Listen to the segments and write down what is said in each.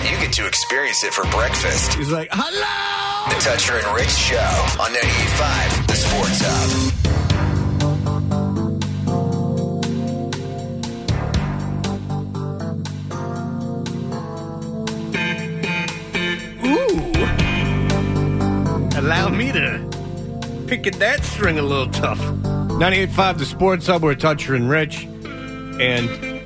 you get to experience it for breakfast. He's like, hello! The Toucher and Rich Show on 98.5, The Sports Hub. Allow me to pick at that string a little tough. 98.5, The Sports Hub, we're Toucher and Rich. And,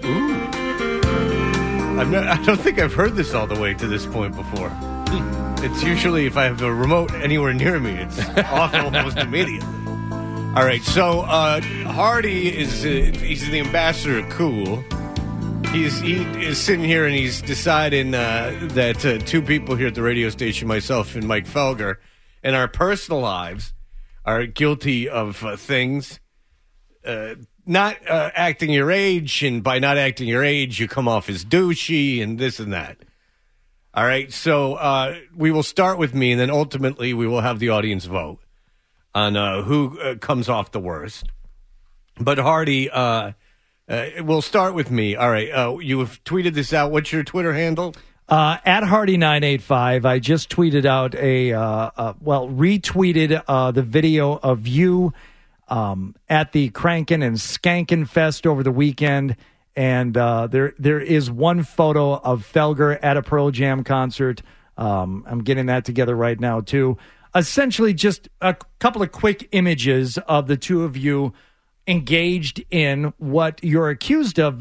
I don't think I've heard this all the way to this point before. It's usually, if I have a remote anywhere near me, it's off almost immediately. All right, so Hardy is he's the ambassador of cool. He is sitting here and he's deciding that two people here at the radio station, myself and Mike Felger, in our personal lives are guilty of things, not acting your age, and by not acting your age, you come off as douchey and this and that. All right, so we will start with me, and then ultimately we will have the audience vote on who comes off the worst. But Hardy, we'll start with me. All right, you have tweeted this out. What's your Twitter handle? At Hardy985, I just tweeted out retweeted the video of you at the Crankin' and Skankin' Fest over the weekend. And there is one photo of Felger at a Pearl Jam concert. I'm getting that together right now, too. Essentially, just a couple of quick images of the two of you engaged in what you're accused of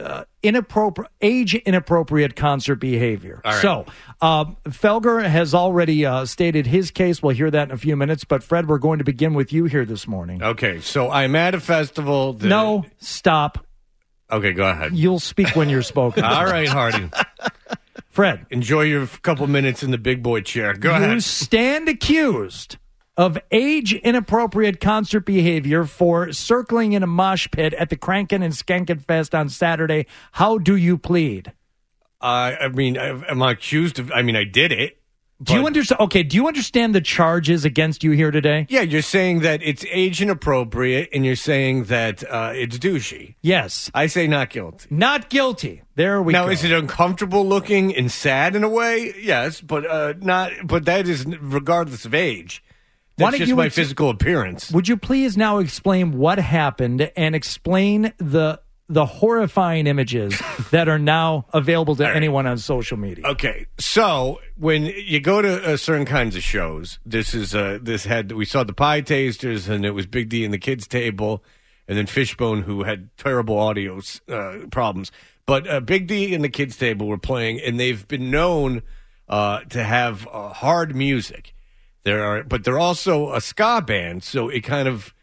age-inappropriate concert behavior. Right. So, Felger has already stated his case. We'll hear that in a few minutes. But, Fred, we're going to begin with you here this morning. Okay, so I'm at a festival. No, stop. Okay, go ahead. You'll speak when you're spoken. All right, Hardy. Fred. Enjoy your couple minutes in the big boy chair. Go ahead. You stand accused of age-inappropriate concert behavior for circling in a mosh pit at the Crankin' and Skankin' Fest on Saturday. How do you plead? I mean, am I accused of... I mean, I did it. Do you understand? Okay, do you understand the charges against you here today? Yeah, you're saying that it's age-inappropriate, and you're saying that it's douchey. Yes. I say not guilty. Not guilty. There we go. Now, is it uncomfortable looking and sad in a way? Yes, but not. But that is regardless of age. That's just my physical appearance. Would you please now explain what happened and explain the horrifying images that are now available to anyone on social media? Okay, so when you go to certain kinds of shows, we saw the Pie Tasters, and it was Big D and the Kids Table, and then Fishbone, who had terrible audio problems. But Big D and the Kids Table were playing, and they've been known to have hard music. But they're also a ska band, so it kind of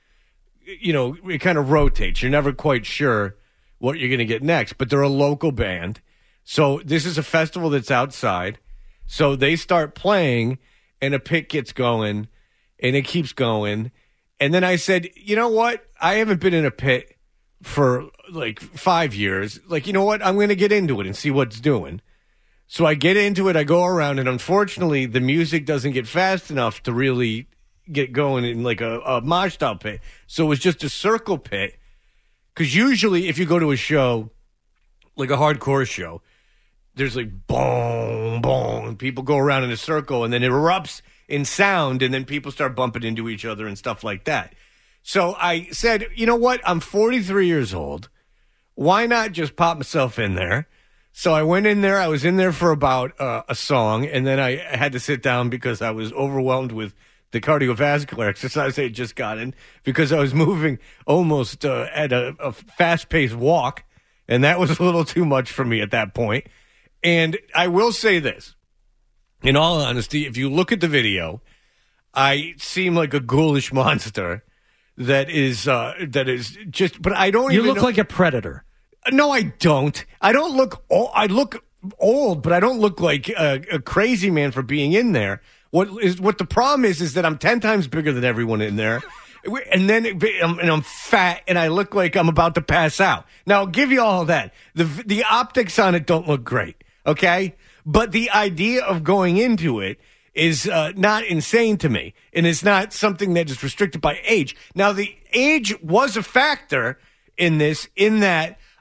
rotates. You're never quite sure what you're going to get next, but they're a local band. So this is a festival that's outside. So they start playing, and a pit gets going, and it keeps going. And then I said, you know what? I haven't been in a pit for like 5 years. Like, you know what? I'm going to get into it and see what it's doing. So I get into it, I go around, and unfortunately, the music doesn't get fast enough to really get going in like a mosh-style pit. So it was just a circle pit. Because usually, if you go to a show, like a hardcore show, there's like boom, boom, and people go around in a circle, and then it erupts in sound, and then people start bumping into each other and stuff like that. So I said, you know what? I'm 43 years old. Why not just pop myself in there? So I went in there. I was in there for about a song, and then I had to sit down because I was overwhelmed with the cardiovascular exercise I had just gotten because I was moving almost at a fast-paced walk, and that was a little too much for me at that point. And I will say this. In all honesty, if you look at the video, I seem like a ghoulish monster that is just, but I don't even know. You look like a predator. No, I don't. I don't look old. I look old, but I don't look like a crazy man for being in there. What the problem is that I'm 10 times bigger than everyone in there. And then I'm fat, and I look like I'm about to pass out. Now, I'll give you all that. The optics on it don't look great, okay? But the idea of going into it is not insane to me, and it's not something that is restricted by age. Now, the age was a factor in this, in that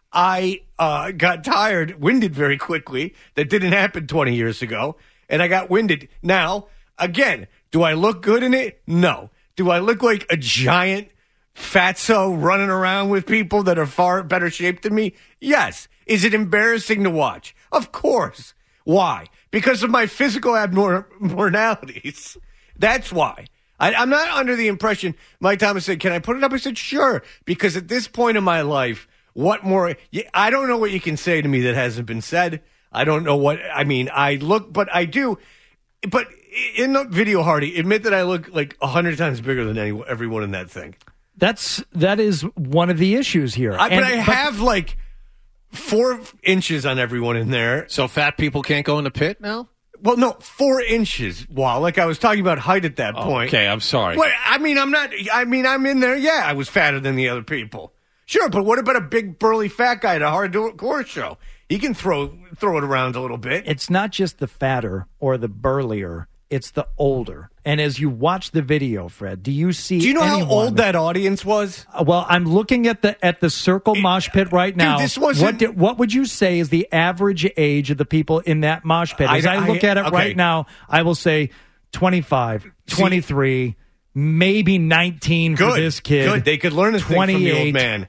I got tired, winded very quickly. That didn't happen 20 years ago. And I got winded. Now, again, do I look good in it? No. Do I look like a giant fatso running around with people that are far better shape than me? Yes. Is it embarrassing to watch? Of course. Why? Because of my physical abnormalities. That's why. I'm not under the impression, Mike Thomas said, can I put it up? I said, sure. Because at this point in my life, what more? I don't know what you can say to me that hasn't been said. I don't know what, I mean, I look, but I do. But in the video, Hardy, admit that I look like 100 times bigger than everyone in that thing. That is one of the issues here. But I have like 4 inches on everyone in there. So fat people can't go in the pit now? Well, no, 4 inches. Wow, like I was talking about height at that point. Okay, I'm sorry. Well, I'm in there. Yeah, I was fatter than the other people. Sure, but what about a big burly fat guy at a hardcore show? He can throw it around a little bit. It's not just the fatter or the burlier. It's the older. And as you watch the video, Fred, do you see? Do you know how old that audience was? Well, I'm looking at the circle mosh pit right now. Dude, this wasn't. What would you say is the average age of the people in that mosh pit? As I look at it right now, I will say 25, 23, maybe 19 for this kid. Good. They could learn a thing from the old man.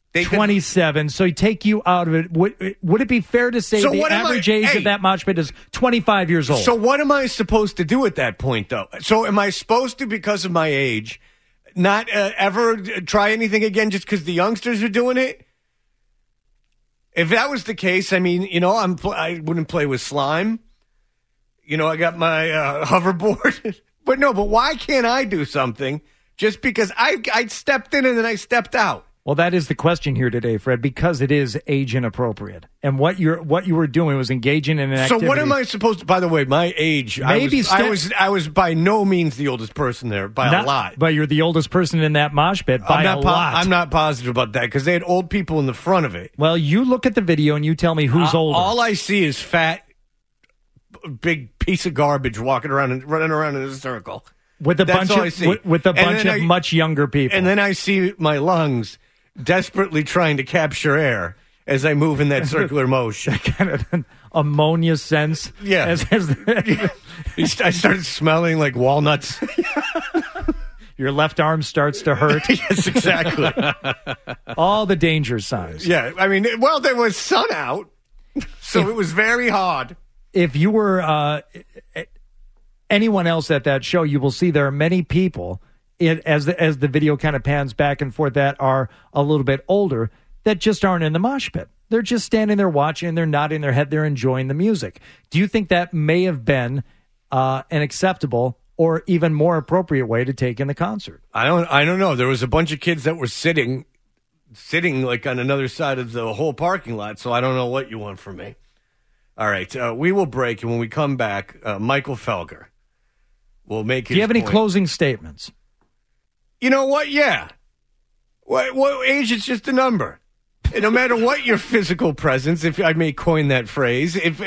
27. So take you out of it. Would it be fair to say the average age of that mosh pit is 25 years old? So what am I supposed to do at that point, though? So am I supposed to, because of my age, not ever try anything again just because the youngsters are doing it? If that was the case, I mean, I wouldn't play with slime. I got my hoverboard. But why can't I do something just because I stepped in and then I stepped out? Well, that is the question here today, Fred, because it is age inappropriate. And what you were doing was engaging in an activity. So what am I supposed to, by the way, my age, I was by no means the oldest person there by a lot. But you're the oldest person in that mosh pit by a lot. I'm not positive about that because they had old people in the front of it. Well, you look at the video and you tell me who's older. All I see is fat, big piece of garbage walking around and running around in a circle. With a bunch of much younger people. And then I see my lungs desperately trying to capture air as I move in that circular motion. Kind of an ammonia sense. Yeah. I started smelling like walnuts. Your left arm starts to hurt. Yes, exactly. All the danger signs. Yeah. I mean, there was sun out, so it was very hard. If you were anyone else at that show, you will see there are many people as the video kind of pans back and forth that are a little bit older that just aren't in the mosh pit. They're just standing there watching. They're nodding their head. They're enjoying the music. Do you think that may have been an acceptable or even more appropriate way to take in the concert? I don't know. There was a bunch of kids that were sitting like on another side of the whole parking lot. So I don't know what you want from me. All right, we will break, and when we come back, Michael Felger will make his. Do you have any point. closing statements? You know what? Yeah. What age is just a number. And no matter what your physical presence, if I may coin that phrase, if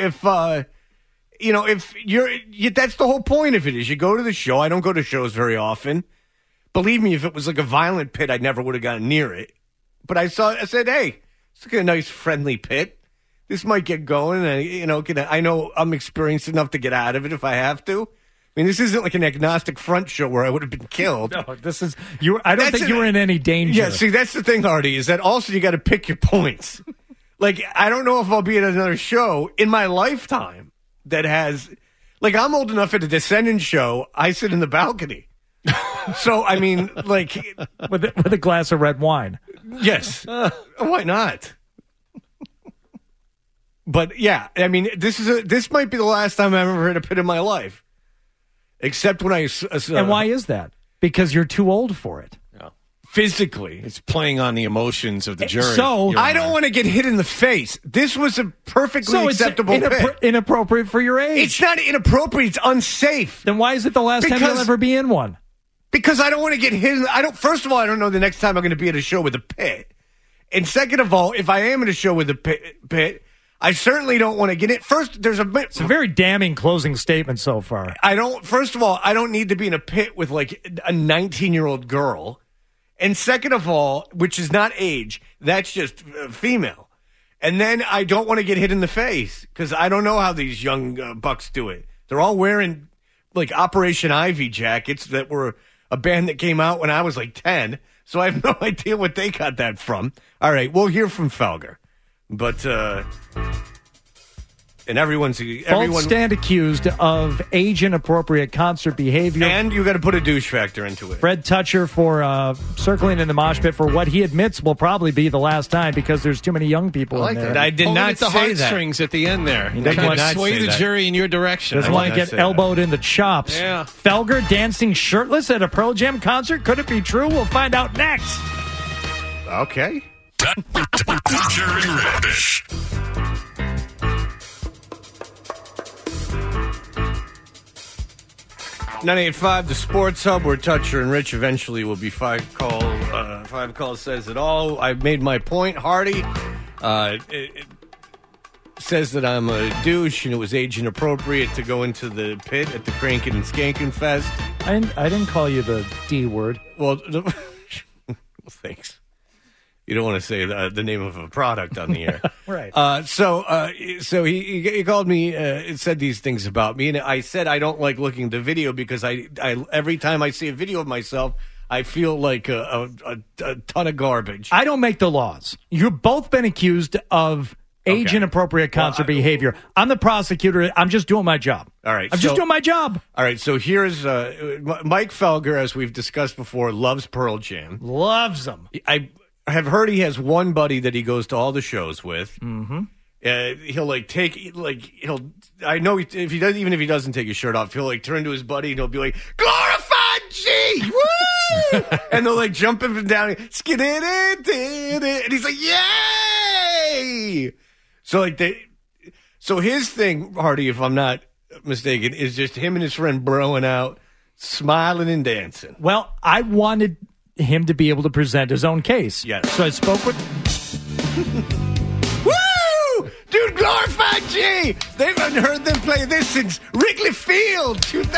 you're, that's the whole point of it is you go to the show. I don't go to shows very often. Believe me, if it was like a violent pit, I never would have gotten near it. But I said, hey, it's like a nice friendly pit. This might get going. I know I'm experienced enough to get out of it if I have to. I mean, this isn't like an agnostic front show where I would have been killed. No, this is you. I don't think you were in any danger. Yeah, see, that's the thing, Hardy, is that also you got to pick your points. Like, I don't know if I'll be at another show in my lifetime that has, like, I'm old enough at a Descendants show. I sit in the balcony. So, I mean, like, with a glass of red wine. Yes, why not? But yeah, I mean, this might be the last time I've ever hit a pit in my life. Except when I... and why is that? Because you're too old for it. Yeah. Physically. It's playing on the emotions of the jury. So, I don't want to get hit in the face. This was a perfectly acceptable pit. Inappropriate for your age. It's not inappropriate. It's unsafe. Then why is it the last time you'll ever be in one? Because I don't want to get hit. First of all, I don't know the next time I'm going to be at a show with a pit. And second of all, if I am at a show with a pit, I certainly don't want to get it. First, it's a very damning closing statement so far. First of all, I don't need to be in a pit with like a 19-year-old girl. And second of all, which is not age, that's just female. And then I don't want to get hit in the face because I don't know how these young bucks do it. They're all wearing like Operation Ivy jackets that were a band that came out when I was like 10. So I have no idea what they got that from. All right, we'll hear from Felger. But, and everyone Both stand accused of age-inappropriate concert behavior. And you got to put a douche factor into it. Fred Toucher for circling in the mosh pit for what he admits will probably be the last time because there's too many young people in there. I did Pulling not at the say that. heartstrings at the end there. He They doesn't can want- sway say the that. jury in your direction. Doesn't want to get elbowed in the chops. Yeah. Felger dancing shirtless at a Pearl Jam concert? Could it be true? We'll find out next. Okay. Toucher and Rich. 98.5, the Sports Hub, where Toucher and Rich eventually will be five calls says it all. I've made my point. Hardy it says that I'm a douche and it was age inappropriate to go into the pit at the Crankin' and Skankin' Fest. I didn't call you the D word. Well, thanks. You don't want to say the name of a product on the air. Right. So he called me and said these things about me, and I said I don't like looking at the video because I every time I see a video of myself, I feel like a ton of garbage. I don't make the laws. You've both been accused of age-inappropriate concert behavior. I'm the prosecutor. I'm just doing my job. All right. I'm just doing my job. All right, so here's Mike Felger, as we've discussed before, loves Pearl Jam. Loves them. I have heard he has one buddy that he goes to all the shows with. Mm-hmm. I know if he does, even if he doesn't take his shirt off, he'll like turn to his buddy and he'll be like, "Glorified G, woo!" And they'll like jump up and down, and he's like, "Yay!" So his thing, Hardy, if I'm not mistaken, is just him and his friend broing out, smiling and dancing. Well, I wanted him to be able to present his own case. Yes. So I spoke with... Woo! Dude, Glorified G! They haven't heard them play this since Wrigley Field,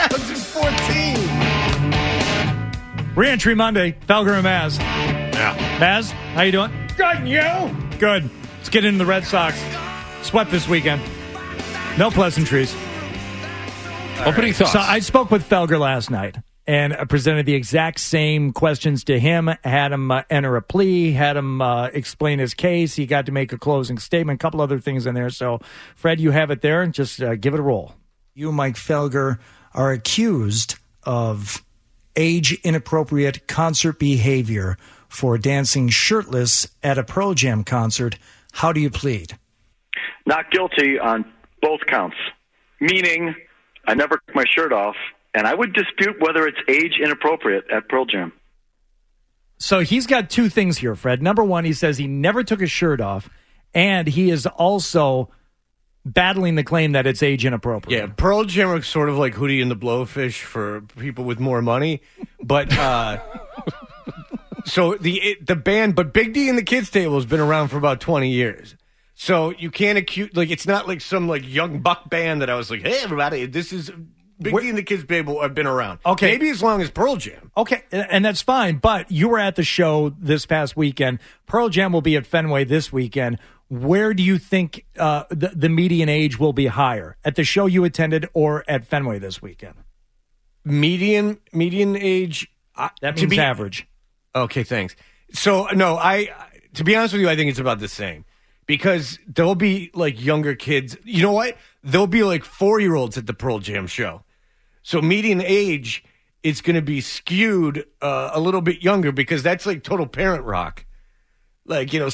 2014. Re-entry Monday, Felger and Maz. Yeah. Maz, how you doing? Good, and you? Good. Let's get into the Red Sox. Swept this weekend. No pleasantries. Opening thoughts. So I spoke with Felger last night and presented the exact same questions to him, had him enter a plea, had him explain his case. He got to make a closing statement, a couple other things in there. So, Fred, you have it there, and just give it a roll. You, Mike Felger, are accused of age-inappropriate concert behavior for dancing shirtless at a Pearl Jam concert. How do you plead? Not guilty on both counts, meaning I never took my shirt off, and I would dispute whether it's age inappropriate at Pearl Jam. So he's got two things here, Fred. Number one, he says he never took his shirt off, and he is also battling the claim that it's age inappropriate. Yeah, Pearl Jam are sort of like Hootie and the Blowfish for people with more money. But so the band, but Big D and the Kids Table has been around for about 20 years. So you can't accuse, like, it's not like some like young buck band that I was like, hey, everybody, this is Big D and the Kids Table have been around. Okay. Maybe as long as Pearl Jam. Okay, and that's fine, but you were at the show this past weekend. Pearl Jam will be at Fenway this weekend. Where do you think the median age will be higher? At the show you attended or at Fenway this weekend? Median age? That means average. Okay, thanks. So, no, to be honest with you, I think it's about the same. Because there'll be, like, younger kids. You know what? There'll be, like, 4-year-olds at the Pearl Jam show. So median age is going to be skewed a little bit younger because that's, like, total parent rock. Like, you know,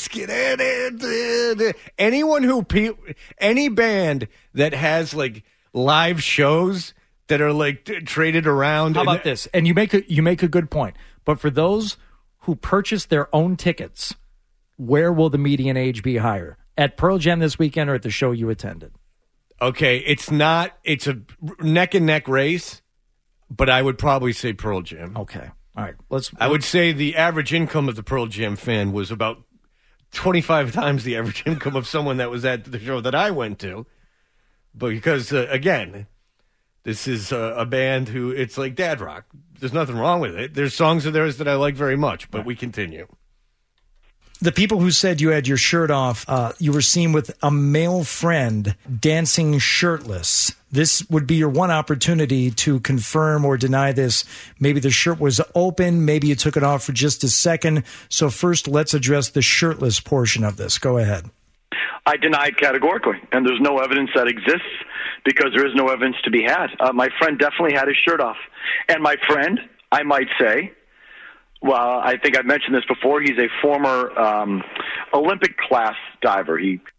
any band that has, like, live shows that are, like, traded around. How about this? And you make a good point. But for those who purchase their own tickets, where will the median age be higher? At Pearl Jam this weekend or at the show you attended? Okay, it's a neck and neck race, but I would probably say Pearl Jam. Okay. All right. I would say the average income of the Pearl Jam fan was about 25 times the average income of someone that was at the show that I went to. But because, again, this is a band who, it's like dad rock. There's nothing wrong with it. There's songs of theirs that I like very much, but we continue. The people who said you had your shirt off, you were seen with a male friend dancing shirtless. This would be your one opportunity to confirm or deny this. Maybe the shirt was open. Maybe you took it off for just a second. So first, let's address the shirtless portion of this. Go ahead. I deny it categorically, and there's no evidence that exists because there is no evidence to be had. My friend definitely had his shirt off. And my friend, I might say, well, I think I've mentioned this before, he's a former Olympic class diver.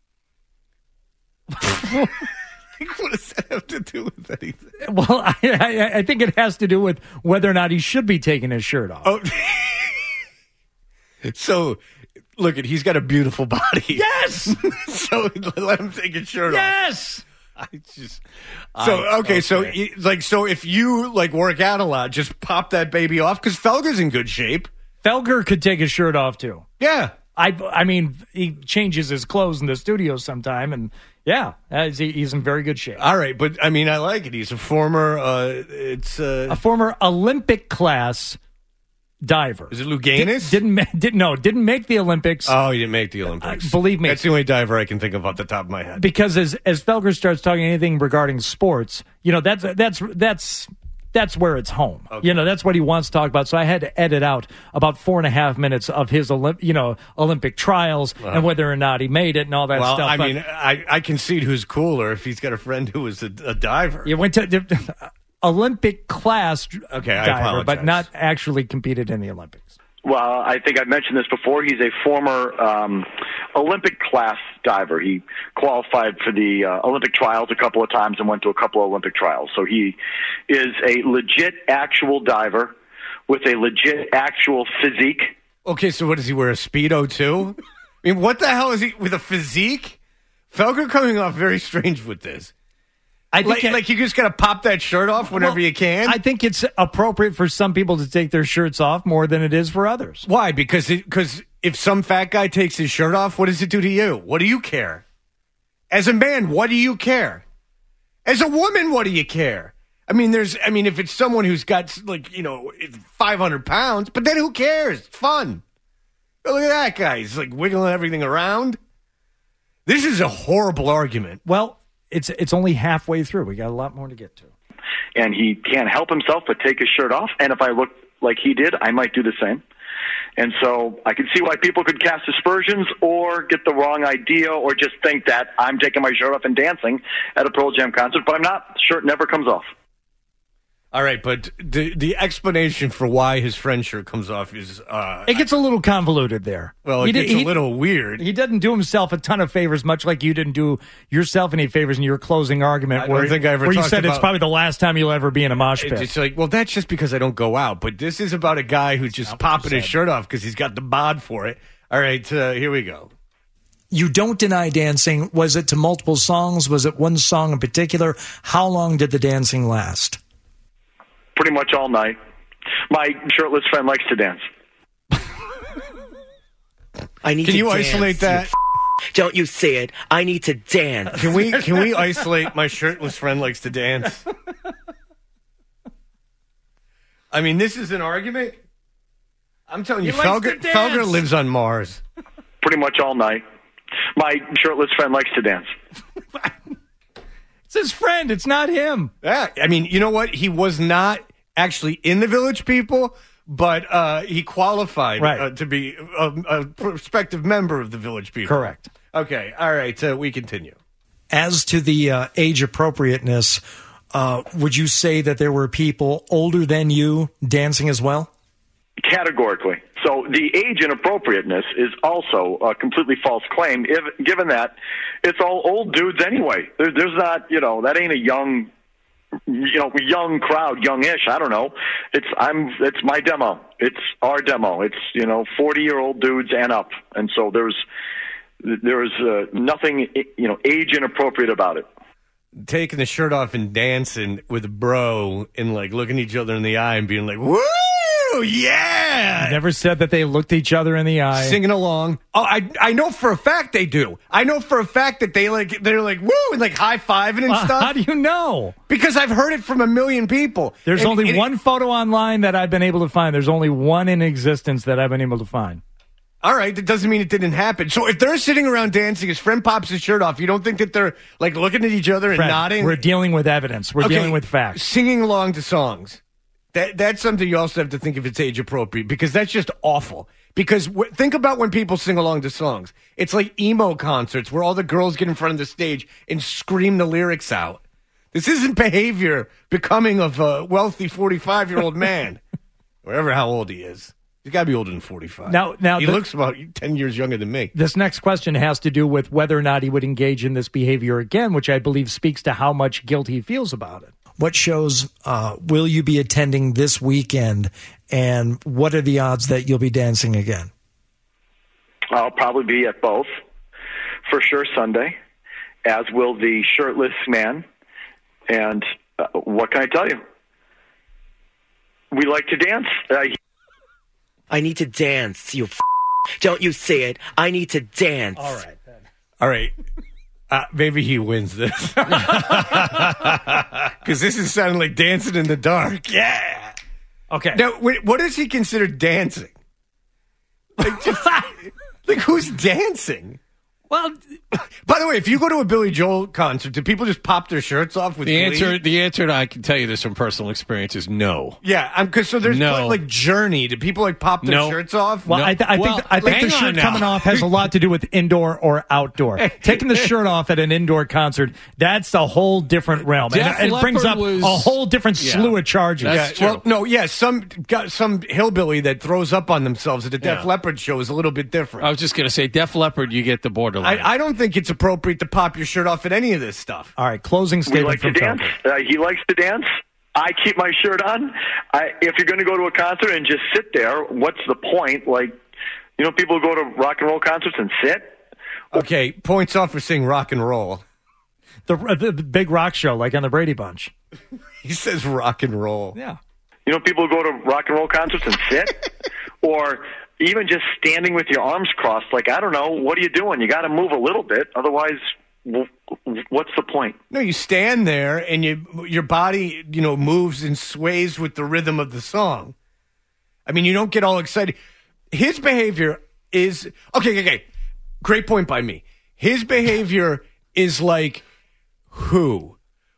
What does that have to do with anything? Well, I think it has to do with whether or not he should be taking his shirt off. Oh. So, look, he's got a beautiful body. Yes! So let him take his shirt off. Yes! So if you work out a lot, just pop that baby off because Felger's in good shape. Felger could take his shirt off too. Yeah, I mean, he changes his clothes in the studio sometime, and yeah, he's in very good shape. All right, but I mean, I like it. He's a former, a former Olympic class diver. Is it Louganis? Didn't make the Olympics. Oh, he didn't make the Olympics. Believe me, that's the only diver I can think of off the top of my head. Because as Felger starts talking anything regarding sports, that's where it's home. Okay. That's what he wants to talk about. So I had to edit out about 4.5 minutes of his Olympic trials and whether or not he made it and all that stuff. Well, I mean, I concede who's cooler if he's got a friend who was a diver. You went to Olympic class diver, but not actually competed in the Olympics. Well, I think I've mentioned this before. He's a former Olympic class diver. He qualified for the Olympic trials a couple of times and went to a couple of Olympic trials. So he is a legit actual diver with a legit actual physique. Okay, so what does he wear, a Speedo too? I mean, what the hell is he with a physique? Felger coming off very strange with this. I think you just got to pop that shirt off whenever you can. I think it's appropriate for some people to take their shirts off more than it is for others. Why? Because if some fat guy takes his shirt off, what does it do to you? What do you care? As a man, what do you care? As a woman, what do you care? I mean, if it's someone who's got 500 pounds, but then who cares? It's fun. Look at that guy. He's wiggling everything around. This is a horrible argument. Well, It's only halfway through. We got a lot more to get to. And he can't help himself but take his shirt off. And if I look like he did, I might do the same. And so I can see why people could cast aspersions or get the wrong idea or just think that I'm taking my shirt off and dancing at a Pearl Jam concert, but I'm not. The shirt never comes off. All right, but the explanation for why his friend's shirt comes off is... it gets a little convoluted there. Well, it gets a little weird. He doesn't do himself a ton of favors, much like you didn't do yourself any favors in your closing argument where you said it's probably the last time you'll ever be in a mosh pit. It's that's just because I don't go out. But this is about a guy who's just popping his shirt off because he's got the bod for it. All right, here we go. You don't deny dancing. Was it to multiple songs? Was it one song in particular? How long did the dancing last? Pretty much all night. My shirtless friend likes to dance. Can you isolate that? Don't you say it. I need to dance. Can we isolate my shirtless friend likes to dance? I mean, this is an argument? I'm telling you, Felger lives on Mars. Pretty much all night. My shirtless friend likes to dance. It's his friend. It's not him. Yeah, I mean, you know what? He was not actually in the Village People, but he qualified to be a prospective member of the Village People. Correct. Okay, all right, we continue. As to the age appropriateness, would you say that there were people older than you dancing as well? Categorically. So the age inappropriateness is also a completely false claim, given that it's all old dudes anyway. There's not, that ain't a young crowd, youngish. I don't know. It's my demo. It's our demo. It's 40-year-old dudes and up, and so there's nothing age inappropriate about it. Taking the shirt off and dancing with a bro and looking each other in the eye and being like, woo! Yeah! Never said that they looked each other in the eye. Singing along. Oh, I know for a fact they do. I know for a fact that they're like, woo, and high-fiving and stuff. How do you know? Because I've heard it from a million people. There's only one photo online that I've been able to find. There's only one in existence that I've been able to find. All right, that doesn't mean it didn't happen. So if they're sitting around dancing, his friend pops his shirt off, you don't think that they're like looking at each other and Fred, nodding? we're dealing with evidence. We're Okay, dealing with facts. Singing along to songs. That's something you also have to think if it's age appropriate, because that's just awful. Because think about when people sing along to songs. It's like emo concerts where all the girls get in front of the stage and scream the lyrics out. This isn't behavior becoming of a wealthy 45-year-old man, wherever how old he is. He's got to be older than 45. Now he looks about 10 years younger than me. This next question has to do with whether or not he would engage in this behavior again, which I believe speaks to how much guilt he feels about it. What shows will you be attending this weekend, and what are the odds that you'll be dancing again? I'll probably be at both. For sure Sunday, as will the shirtless man. And what can I tell you? We like to dance. I need to dance, you Don't you see it? I need to dance. All right. Maybe he wins this. Because this is sounding like dancing in the dark. Yeah. Okay. Now, what does he consider dancing? Like who's dancing? Well, by the way, if you go to a Billy Joel concert, do people just pop their shirts off with The glee? answer, I can tell you this from personal experience, is no. Yeah, because so there's No. like Journey. Do people like pop their No. shirts off? Well, No. I think the hang shirt on now. coming off has a lot to do with indoor or outdoor. Taking the shirt off at an indoor concert, that's a whole different realm. Def And it brings Leppard up was- a whole different slew of charges. That's true. Well, no, yeah, some hillbilly that throws up on themselves at a Def Yeah. Leppard show is a little bit different. I was just going to say, Def Leppard, you get the borderline. I don't think it's appropriate to pop your shirt off at any of this stuff. All right, closing We statement like to from dance. Felder. He likes to dance. I keep my shirt on. If you're going to go to a concert and just sit there, what's the point? Like, people go to rock and roll concerts and sit. Okay, points off for saying rock and roll. The big rock show, like on the Brady Bunch. He says rock and roll. Yeah. People go to rock and roll concerts and sit, or even just standing with your arms crossed. Like, I don't know, what are you doing? You got to move a little bit, otherwise, what's the point? No, you stand there and your body, moves and sways with the rhythm of the song. I mean, you don't get all excited. His behavior is okay. Great point by me. His behavior is like who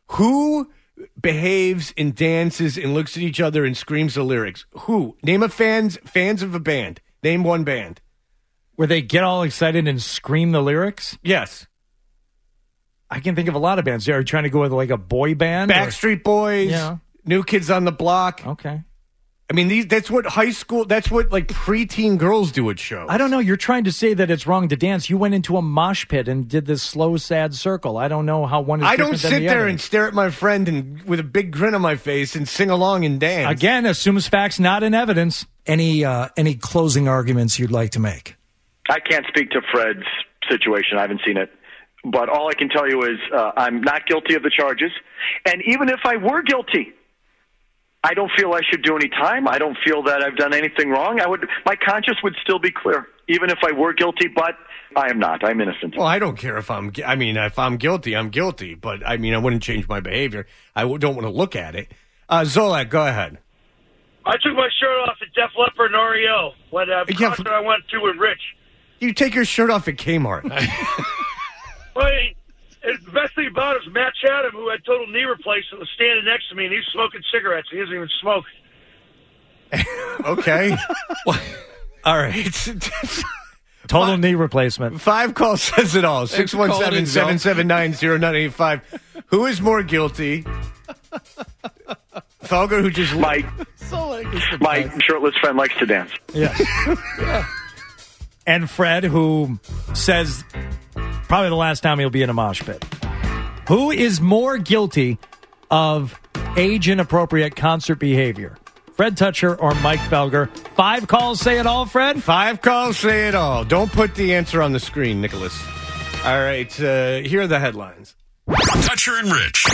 behaves and dances and looks at each other and screams the lyrics. Who? Name a fans of a band. Name one band. Where they get all excited and scream the lyrics? Yes. I can think of a lot of bands. Are you trying to go with like a boy band? Backstreet Boys. Yeah. New Kids on the Block. Okay. I mean, that's what that's what like preteen girls do at shows. I don't know. You're trying to say that it's wrong to dance. You went into a mosh pit and did this slow, sad circle. I don't know how one is I don't different than sit the there other. and stare at my friend and with a big grin on my face and sing along and dance. Again, assumes facts, not in evidence. Any closing arguments you'd like to make? I can't speak to Fred's situation. I haven't seen it. But all I can tell you is I'm not guilty of the charges. And even if I were guilty, I don't feel I should do any time. I don't feel that I've done anything wrong. My conscience would still be clear, even if I were guilty, but I am not. I'm innocent. Well, I don't care if I'm guilty, I'm guilty. But, I wouldn't change my behavior. I don't want to look at it. Zolak, go ahead. I took my shirt off at Def Leppard and REO when concert I went to with Rich. You take your shirt off at Kmart. Well, the best thing about it is Matt Chatham, who had total knee replacement, was standing next to me, and he's smoking cigarettes. He doesn't even smoke. Okay. All right. Total knee replacement. 5 call says it all. 617-779-0985. Who is more guilty? Felger, who just... My shirtless friend likes to dance. Yeah. And Fred, who says probably the last time he'll be in a mosh pit. Who is more guilty of age-inappropriate concert behavior? Fred Toucher or Mike Felger? 5 calls say it all, Fred? 5 calls say it all. Don't put the answer on the screen, Nicholas. All right, here are the headlines. Toucher and Rich.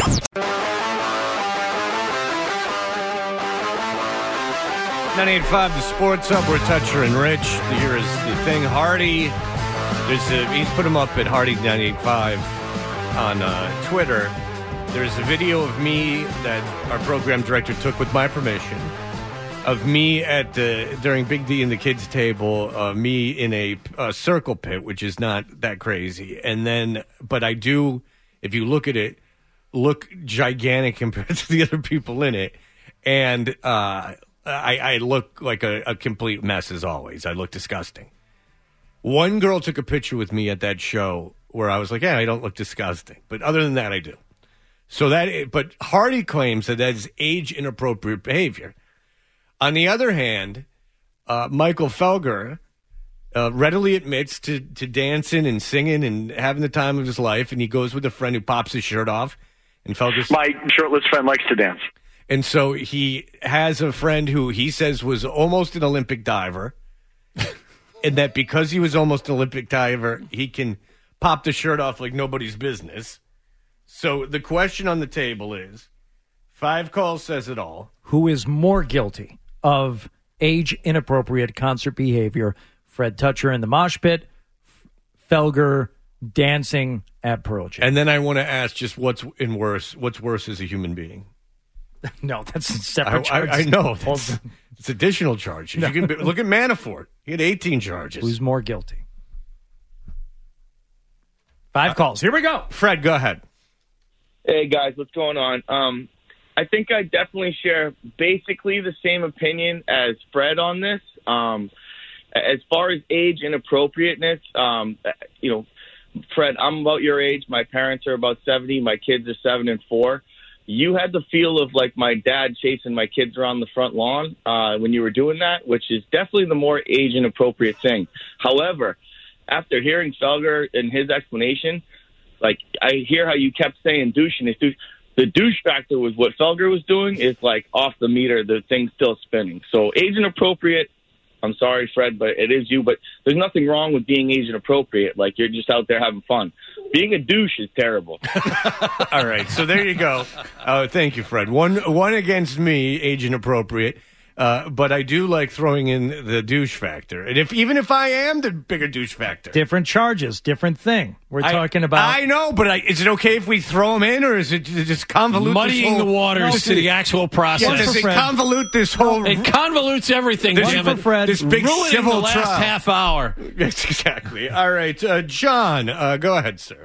98.5, the Sports Hub. We're Toucher and Rich. Here is the thing. Hardy, he's put him up at Hardy98.5 on Twitter. There's a video of me that our program director took with my permission of me during Big D and the kids' table, me in a circle pit, which is not that crazy. And then, but I do, if you look at it, look gigantic compared to the other people in it. And I look like a complete mess as always. I look disgusting. One girl took a picture with me at that show where I was like, yeah, I don't look disgusting. But other than that, I do. But Hardy claims that is age inappropriate behavior. On the other hand, Michael Felger readily admits to dancing and singing and having the time of his life, and he goes with a friend who pops his shirt off. And Felger's my shirtless friend likes to dance. And so he has a friend who he says was almost an Olympic diver, and that because he was almost an Olympic diver, he can pop the shirt off like nobody's business. So the question on the table is, 5 calls says it all. Who is more guilty of age-inappropriate concert behavior? Fred Toucher in the mosh pit, Felger dancing at Pearl Jam. And then I want to ask just what's worse as a human being? No, that's a separate charge. I know. It's additional charges. No. Look at Manafort. He had 18 charges. Who's more guilty? 5 calls. Here we go. Fred, go ahead. Hey, guys, what's going on? I think I definitely share basically the same opinion as Fred on this. As far as age inappropriateness, Fred, I'm about your age. My parents are about 70. My kids are 7 and 4. You had the feel of like my dad chasing my kids around the front lawn when you were doing that, which is definitely the more age inappropriate thing. However, after hearing Felger and his explanation, like I hear how you kept saying douche and douche. The douche factor was what Felger was doing is like off the meter. The thing's still spinning. So age inappropriate. I'm sorry, Fred, but it is you. But there's nothing wrong with being age inappropriate. Like, you're just out there having fun. Being a douche is terrible. All right, so there you go. Thank you, Fred. One against me, age inappropriate. But I do like throwing in the douche factor. And even if I am the bigger douche factor. Different charges, different thing. We're talking about. I know, but is it okay if we throw them in, or is it just convolute muddying the waters to the actual process? Does it convolute this whole? It convolutes everything. For Fred. This big ruining civil the last trial. half hour. Yes, exactly. All right, John, go ahead, sir.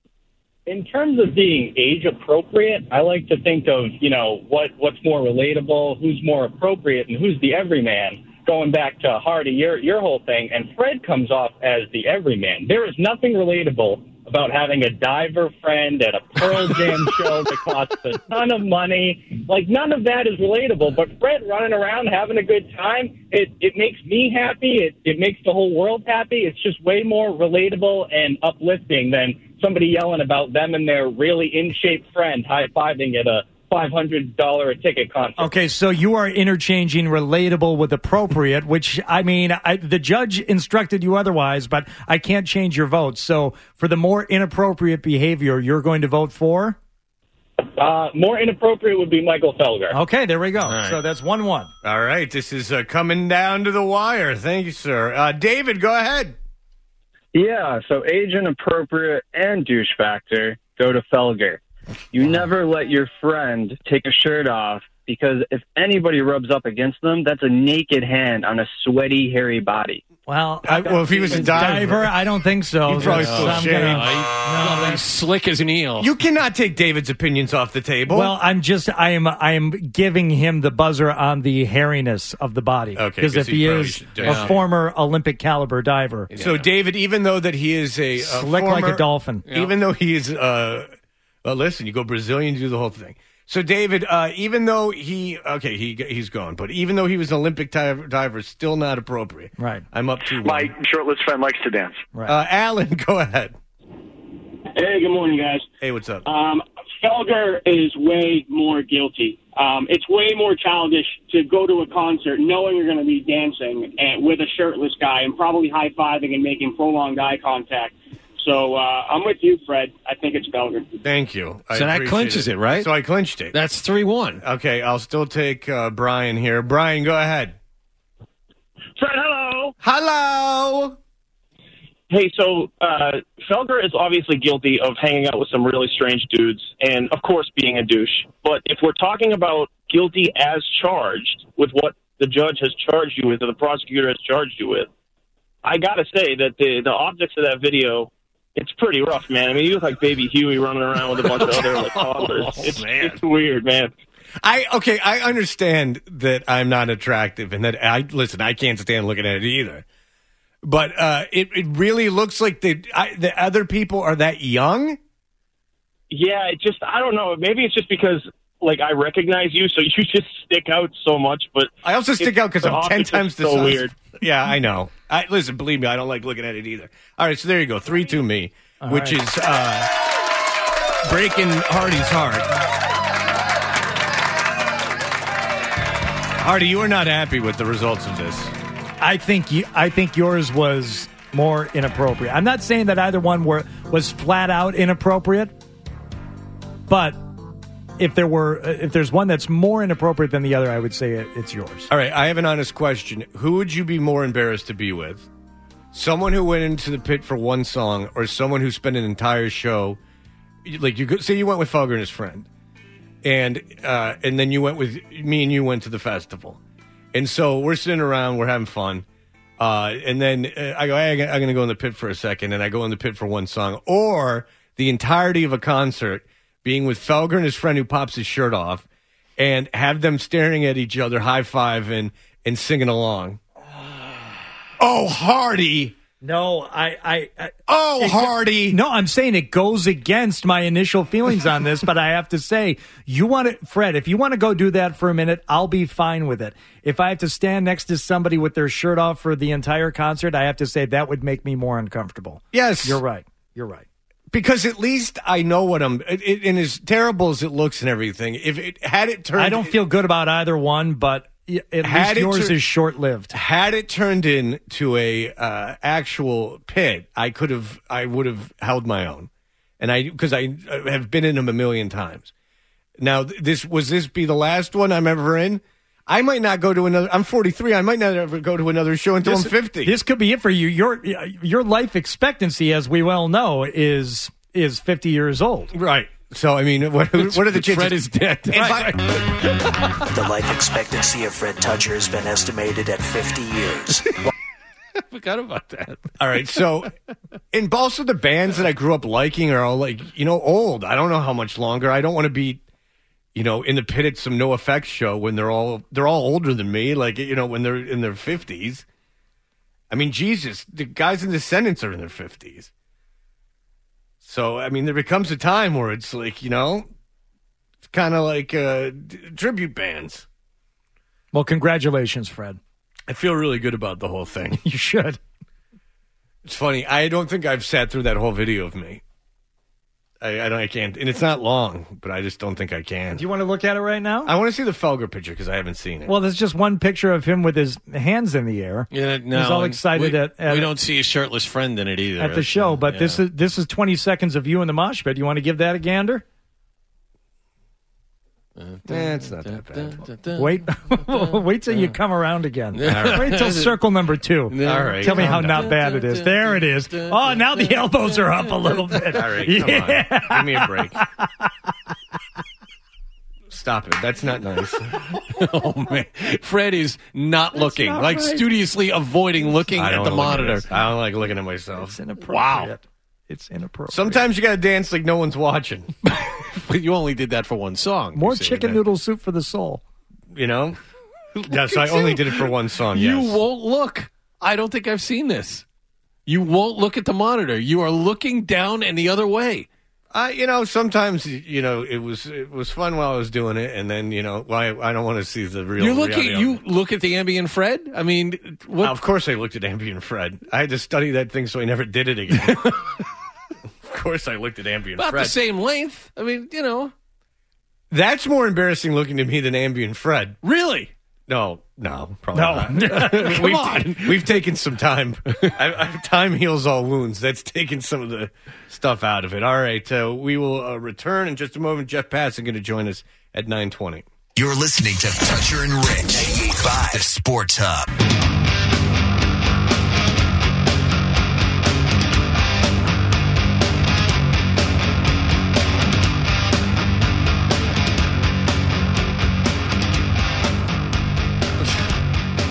In terms of being age appropriate, I like to think of, what's more relatable, who's more appropriate, and who's the everyman. Going back to Hardy, your whole thing, and Fred comes off as the everyman. There is nothing relatable about having a diver friend at a Pearl Jam show that costs a ton of money. Like, none of that is relatable. But Fred running around having a good time, it makes me happy. It makes the whole world happy. It's just way more relatable and uplifting than somebody yelling about them and their really in-shape friend high-fiving at a $500 a ticket concert. Okay, so you are interchanging relatable with appropriate, which, the judge instructed you otherwise, but I can't change your vote. So for the more inappropriate behavior, you're going to vote for? More inappropriate would be Michael Felger. Okay, there we go. Right. So that's 1-1. All right, this is coming down to the wire. Thank you, sir. David, go ahead. Yeah, so age inappropriate and douche factor go to Felger. You never let your friend take a shirt off, because if anybody rubs up against them, that's a naked hand on a sweaty, hairy body. Well, if he was a diver, I don't think so. He'd probably still shave. He's slick as an eel. You cannot take David's opinions off the table. Well, I am giving him the buzzer on the hairiness of the body. Okay, because if he is a former Olympic caliber diver. So David, even though that he is a slick former, like a dolphin, even though he is listen, you go Brazilian, you do the whole thing. So David, even though he's gone, but even though he was an Olympic diver, still not appropriate. Right. I'm up to my shirtless friend likes to dance. Right. Alan, go ahead. Hey, good morning, guys. Hey, what's up? Felger is way more guilty. It's way more childish to go to a concert knowing you're going to be dancing with a shirtless guy and probably high-fiving and making prolonged eye contact. So I'm with you, Fred. I think it's Felger. Thank you. So that clinches it, right? So I clinched it. That's 3-1. Okay, I'll still take Brian here. Brian, go ahead. Fred, hello. Hello. Hey, so Felger is obviously guilty of hanging out with some really strange dudes and, of course, being a douche. But if we're talking about guilty as charged with what the judge has charged you with or the prosecutor has charged you with. I got to say that the optics of that video, it's pretty rough, man. I mean, you look like Baby Huey running around with a bunch of other like toddlers. It's weird, man. I understand that I'm not attractive and that I can't stand looking at it either. But it really looks like the other people are that young. Yeah, I don't know. Maybe it's just because like I recognize you, so you just stick out so much. But I also stick out because I'm 10 times the so size. weird. Yeah, I know. Listen, believe me, I don't like looking at it either. All right, so there you go, 3-2 me, which is breaking Hardy's heart. Hardy, you are not happy with the results of this. I think yours was more inappropriate. I'm not saying that either one was flat out inappropriate, but if there's one that's more inappropriate than the other, I would say it's yours. All right, I have an honest question. Who would you be more embarrassed to be with? Someone who went into the pit for one song, or someone who spent an entire show, like say you went with Felger and his friend, and then you went with me and you went to the festival, and so we're sitting around, we're having fun, and then I go, hey, I'm going to go in the pit for a second, and I go in the pit for one song, or the entirety of a concert being with Felger and his friend who pops his shirt off, and have them staring at each other, high-fiving and singing along. Oh, Hardy! No, Hardy! No, I'm saying it goes against my initial feelings on this, but I have to say, Fred, if you want to go do that for a minute, I'll be fine with it. If I have to stand next to somebody with their shirt off for the entire concert, I have to say that would make me more uncomfortable. Yes. You're right. Because at least I know what and as terrible as it looks and everything, had it turned... I don't feel good about either one, but at least yours is short-lived. Had it turned into a actual pit, I would have held my own, because I have been in them a million times. Now, this be the last one I'm ever in? I might not go to another. I'm 43. I might not ever go to another show until I'm 50. This could be it for you. Your life expectancy, as we well know, is 50 years old. Right. So, I mean, what are the chances? Fred is dead. Right. The life expectancy of Fred Tudger has been estimated at 50 years. I forgot about that. All right, so, and also the bands that I grew up liking are all old. I don't know how much longer. I don't want to be, in the pit at some NoFX show when they're all older than me, when they're in their 50s. I mean, Jesus, the guys in Descendants are in their 50s. So, I mean, there becomes a time where it's like, it's kind of like tribute bands. Well, congratulations, Fred. I feel really good about the whole thing. You should. It's funny. I don't think I've sat through that whole video of me. I can't. And it's not long, but I just don't think I can. Do you want to look at it right now? I want to see the Felger picture because I haven't seen it. Well, there's just one picture of him with his hands in the air. Yeah, no, he's all excited we don't see a shirtless friend in it either. At the show, but yeah. this is 20 seconds of you in the mosh pit. You want to give that a gander? It's not that bad. Wait till you come around again. Right. Wait till circle number 2. All right. Tell me how not bad it is. There it is. Oh, now the elbows are up a little bit. All right, come on. Give me a break. Stop it. That's not nice. Oh, man. Fred is not looking, right. studiously avoiding looking at the monitor. I don't like looking at myself. It's inappropriate. Wow. It's inappropriate. Sometimes you got to dance like no one's watching. But you only did that for one song. More chicken noodle soup for the soul. Yes, I only did it for one song, You yes. won't look. I don't think I've seen this. You won't look at the monitor. You are looking down and the other way. Sometimes, it was fun while I was doing it, and then, I don't want to see the real reality. You look at the ambient Fred? I mean, what? Of course I looked at ambient Fred. I had to study that thing so I never did it again. Of course I looked at ambient About Fred. the same length. I mean, That's more embarrassing looking to me than ambient Fred. Really? No, probably not. We've taken some time. Time heals all wounds. That's taken some of the stuff out of it. All right, we will return in just a moment. Jeff Pass is going to join us at 9:20. You're listening to Toucher and Rich, 88.5 The Sports Hub.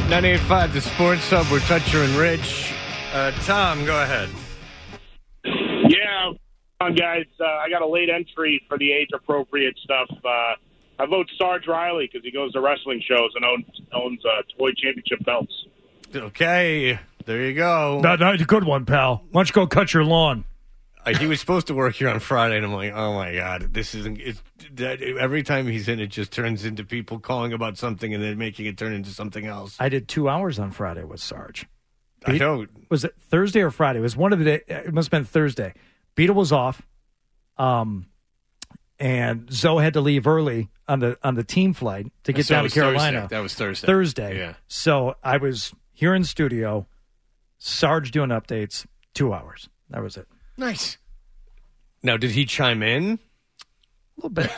98.5, the Sports Hub. We're Toucher and Rich. Tom, go ahead. Yeah, guys. I got a late entry for the age-appropriate stuff. I vote Sarge Riley because he goes to wrestling shows and owns toy championship belts. Okay, there you go. That's a good one, pal. Why don't you go cut your lawn? He was supposed to work here on Friday, and I'm like, oh, my God. This isn't. Every time he's in, it just turns into people calling about something and then making it turn into something else. I did 2 hours on Friday with Sarge. I know. Was it Thursday or Friday? It was one of the days. It must have been Thursday. Beetle was off, and Zoe had to leave early on the team flight to get down to Carolina. Thursday. That was Thursday. Thursday. Yeah. So I was here in studio, Sarge doing updates, 2 hours. That was it. Nice. Now, did he chime in? A little bit.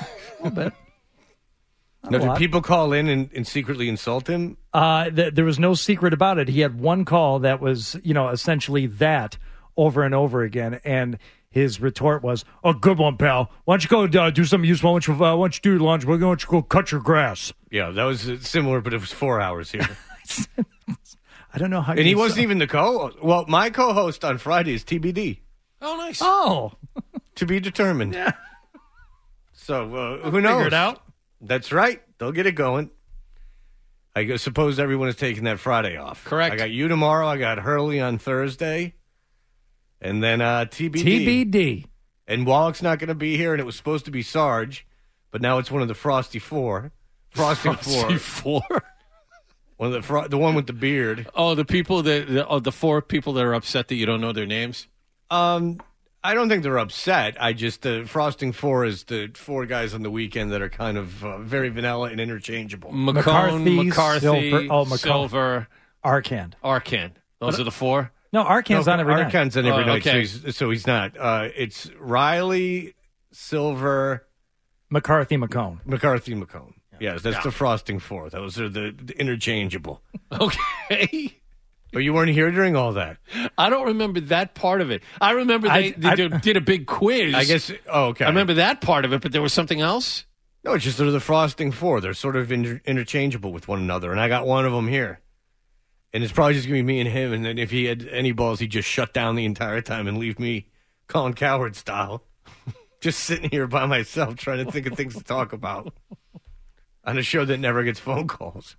No, did people call in and secretly insult him? There was no secret about it. He had one call that was, essentially that over and over again. And his retort was, "Oh, good one, pal. Why don't you go do something useful? Why don't you do your lunch? Why don't you go cut your grass?" Yeah, that was similar, but it was 4 hours here. I don't know how. And he wasn't even the co-host. Well, my co-host on Friday is TBD. Oh, nice. Oh, to be determined. Yeah. So who knows? Figure it out. That's right. They'll get it going. I suppose everyone is taking that Friday off. Correct. I got you tomorrow. I got Hurley on Thursday. And then TBD. TBD. And Wallach's not going to be here, and it was supposed to be Sarge, but now it's one of the Frosty Four. Frosty Four? One of the one with the beard. Oh, the people the four people that are upset that you don't know their names? I don't think they're upset. I just, Frosting Four is the four guys on the weekend that are kind of very vanilla and interchangeable. McCarthy, Silver, Arcand. Those are the four? No, Arcand's on every night. Arcand's on every night, okay. so he's not. It's Riley, Silver, McCarthy, McCone. Yes, that's the Frosting Four. Those are the interchangeable. Okay. But you weren't here during all that. I don't remember that part of it. I remember they did a big quiz. I guess. Oh, okay. I remember that part of it, but there was something else? No, it's just they're the Frosting Four. They're sort of interchangeable with one another, and I got one of them here. And it's probably just going to be me and him, and then if he had any balls, he'd just shut down the entire time and leave me Colin Cowherd style, just sitting here by myself trying to think of things to talk about on a show that never gets phone calls.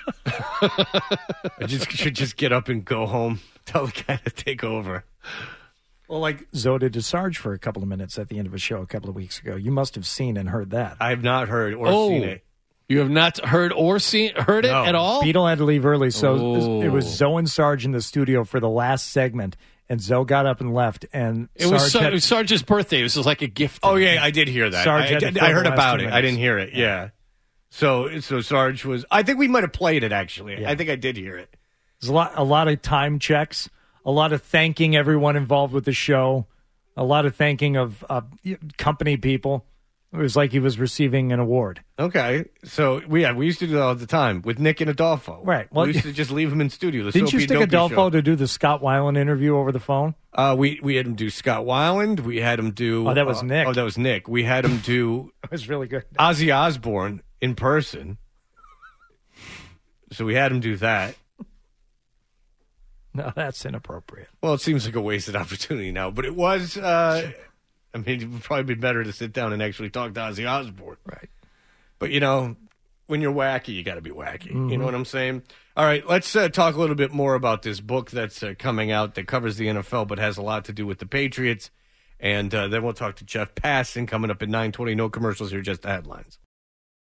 I should just get up and go home, tell the guy to take over. Well, like Zoe did to Sarge for a couple of minutes at the end of a show a couple of weeks ago. You must have seen and heard that. I have not heard or seen it. You have not heard or heard it at all? Beetle had to leave early, so it was Zoe and Sarge in the studio for the last segment, and Zoe got up and left. And it was Sarge's birthday. It was just like a gift. Oh, yeah, I did hear that. I heard about it. I didn't hear it, yeah. So Sarge was... I think we might have played it, actually. Yeah. I think I did hear it. There's a lot of time checks, a lot of thanking everyone involved with the show, a lot of thanking of company people. It was like he was receiving an award. Okay. So, we used to do that all the time with Nick and Adolfo. Right. Well, we used to just leave him in studio. Didn't you stick Adolfo to do the Scott Weiland interview over the phone? We had him do Scott Weiland. We had him do... Oh, that was Nick. Oh, that was Nick. We had him do... It was really good. Ozzy Osbourne in person. So we had him do that. No, that's inappropriate. Well, it seems like a wasted opportunity now, but it was... I mean, it would probably be better to sit down and actually talk to Ozzy Osbourne. Right. But, when you're wacky, you got to be wacky. Mm-hmm. You know what I'm saying? All right, let's talk a little bit more about this book that's coming out that covers the NFL but has a lot to do with the Patriots. And then we'll talk to Jeff Passan coming up at 9:20. No commercials here, just the headlines.